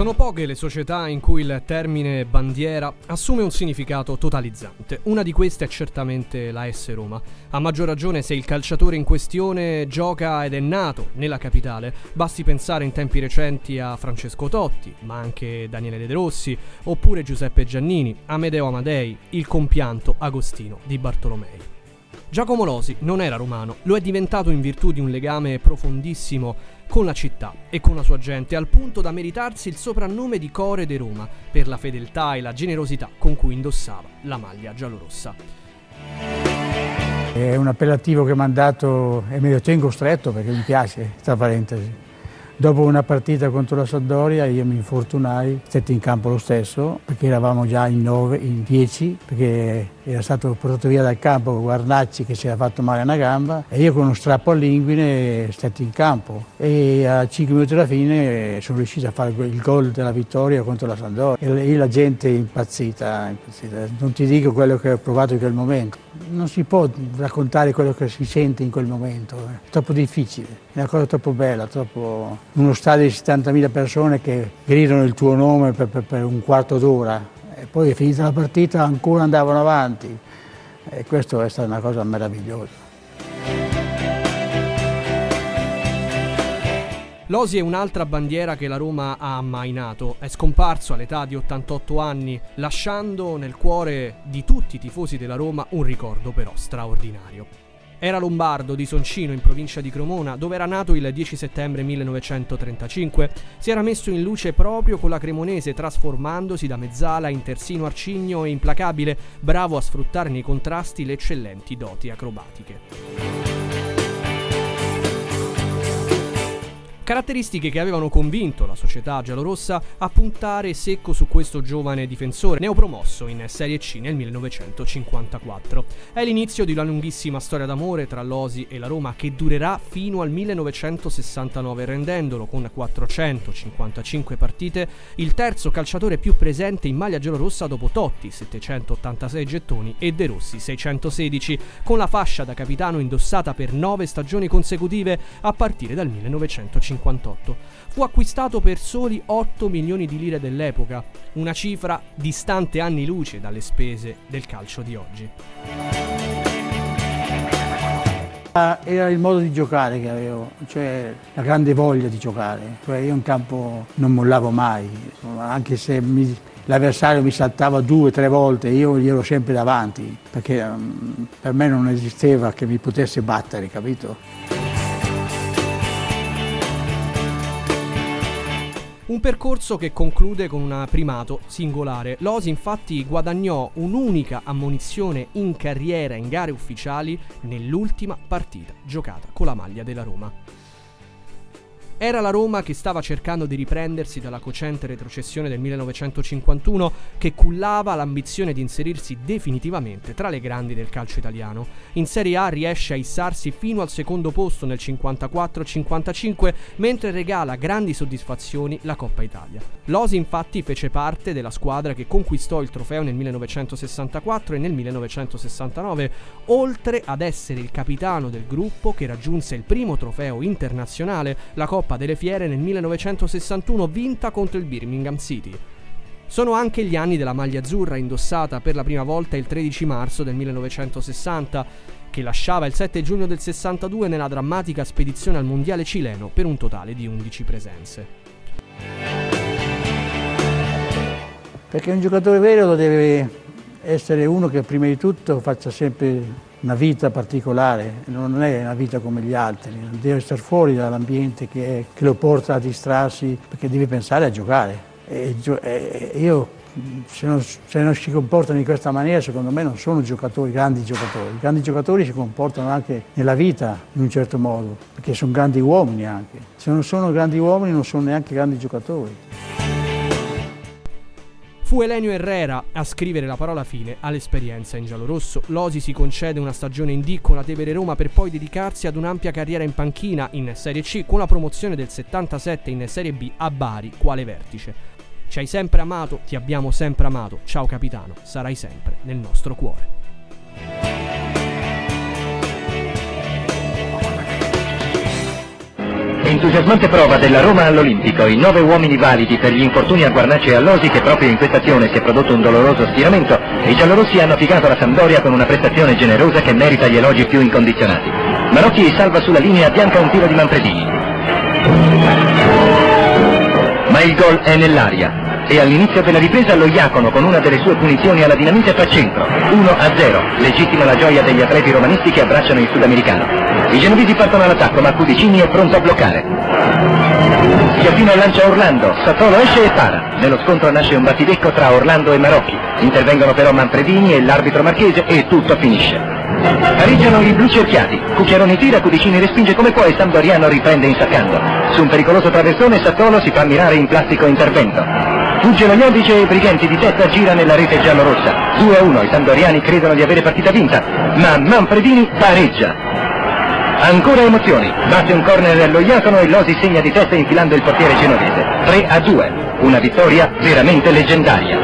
Sono poche le società in cui il termine bandiera assume un significato totalizzante. Una di queste è certamente la AS Roma. A maggior ragione se il calciatore in questione gioca ed è nato nella capitale. Basti pensare in tempi recenti a Francesco Totti, ma anche Daniele De Rossi, oppure Giuseppe Giannini, Amedeo Amadei, il compianto Agostino Di Bartolomei. Giacomo Losi non era romano, lo è diventato in virtù di un legame profondissimo con la città e con la sua gente, al punto da meritarsi il soprannome di Core de Roma per la fedeltà e la generosità con cui indossava la maglia giallorossa. È un appellativo che mi ha dato e me lo tengo stretto perché mi piace, tra parentesi. Dopo una partita contro la Sampdoria io mi infortunai, stetti in campo lo stesso, perché eravamo già in 10, perché era stato portato via dal campo Guarnacci che si era fatto male a una gamba e io con uno strappo all'inguine stetti in campo e a 5 minuti alla fine sono riuscito a fare il gol della vittoria contro la Sampdoria e la gente è impazzita. Non ti dico quello che ho provato in quel momento, non si può raccontare quello che si sente in quel momento, è troppo difficile, è una cosa troppo bella, troppo... uno stadio di 70.000 persone che gridano il tuo nome per un quarto d'ora e poi è finita la partita ancora andavano avanti e questo è stata una cosa meravigliosa. Losi è un'altra bandiera che la Roma ha ammainato, è scomparso all'età di 88 anni, lasciando nel cuore di tutti i tifosi della Roma un ricordo però straordinario. Era lombardo di Soncino in provincia di Cremona, dove era nato il 10 settembre 1935. Si era messo in luce proprio con la cremonese, trasformandosi da mezzala in terzino arcigno e implacabile, bravo a sfruttare nei contrasti le eccellenti doti acrobatiche. Caratteristiche che avevano convinto la società giallorossa a puntare secco su questo giovane difensore, neopromosso in Serie C nel 1954. È l'inizio di una lunghissima storia d'amore tra Losi e la Roma che durerà fino al 1969, rendendolo con 455 partite il terzo calciatore più presente in maglia giallorossa dopo Totti, 786 gettoni, e De Rossi, 616, con la fascia da capitano indossata per 9 stagioni consecutive a partire dal 1958. Fu acquistato per soli 8 milioni di lire dell'epoca, una cifra distante anni luce dalle spese del calcio di oggi. Era il modo di giocare che avevo, cioè la grande voglia di giocare. Cioè io in campo non mollavo mai, anche se l'avversario mi saltava 2 o 3 volte, io gli ero sempre davanti, perché per me non esisteva che mi potesse battere, capito? Un percorso che conclude con un primato singolare. Losi infatti guadagnò un'unica ammonizione in carriera in gare ufficiali nell'ultima partita giocata con la maglia della Roma. Era la Roma che stava cercando di riprendersi dalla cocente retrocessione del 1951 che cullava l'ambizione di inserirsi definitivamente tra le grandi del calcio italiano. In Serie A riesce a issarsi fino al secondo posto nel 54-55 mentre regala grandi soddisfazioni la Coppa Italia. Losi infatti fece parte della squadra che conquistò il trofeo nel 1964 e nel 1969, oltre ad essere il capitano del gruppo che raggiunse il primo trofeo internazionale, la Coppa delle Fiere nel 1961 vinta contro il Birmingham City. Sono anche gli anni della maglia azzurra indossata per la prima volta il 13 marzo del 1960 che lasciava il 7 giugno del 62 nella drammatica spedizione al mondiale cileno per un totale di 11 presenze. Perché un giocatore vero deve essere uno che prima di tutto faccia sempre una vita particolare, non è una vita come gli altri, deve stare fuori dall'ambiente che lo porta a distrarsi perché deve pensare a giocare. E io, se non si comportano in questa maniera, secondo me non sono giocatori, grandi giocatori. I grandi giocatori si comportano anche nella vita in un certo modo, perché sono grandi uomini anche. Se non sono grandi uomini non sono neanche grandi giocatori. Fu Elenio Herrera a scrivere la parola fine all'esperienza in giallorosso. Losi si concede una stagione in D con la Tevere Roma per poi dedicarsi ad un'ampia carriera in panchina in Serie C con la promozione del 77 in Serie B a Bari quale vertice. Ci hai sempre amato, ti abbiamo sempre amato, ciao capitano, sarai sempre nel nostro cuore. entusiasmante prova della Roma all'Olimpico, i 9 uomini validi per gli infortuni a Guarnace e Allosi, che proprio in questa azione si è prodotto un doloroso stiramento, e i giallorossi hanno piegato la Sampdoria con una prestazione generosa che merita gli elogi più incondizionati. Marocchi salva sulla linea bianca un tiro di Manfredini. Ma il gol è nell'aria. E all'inizio della ripresa lo Iacono, con una delle sue punizioni alla dinamite, fa centro. 1-0, legittima la gioia degli atleti romanisti che abbracciano il sudamericano. I genovesi partono all'attacco, ma Cudicini è pronto a bloccare. Schiaffino lancia Orlando, Sassuolo esce e para. Nello scontro nasce un battibecco tra Orlando e Marocchi. Intervengono però Manfredini e l'arbitro marchese e tutto finisce. Pareggiano i blu cerchiati. Cucchiaroni tira, Cudicini respinge come può e Sampdoriano riprende insaccando. Su un pericoloso traversone Sassuolo si fa mirare in plastico intervento. Fuggono Iodice e i briganti di testa gira nella rete giallorossa. 2-1, i sampdoriani credono di avere partita vinta, ma Manfredini pareggia. Ancora emozioni, batte un corner allo Iacono e Losi segna di testa infilando il portiere genovese. 3-2, una vittoria veramente leggendaria.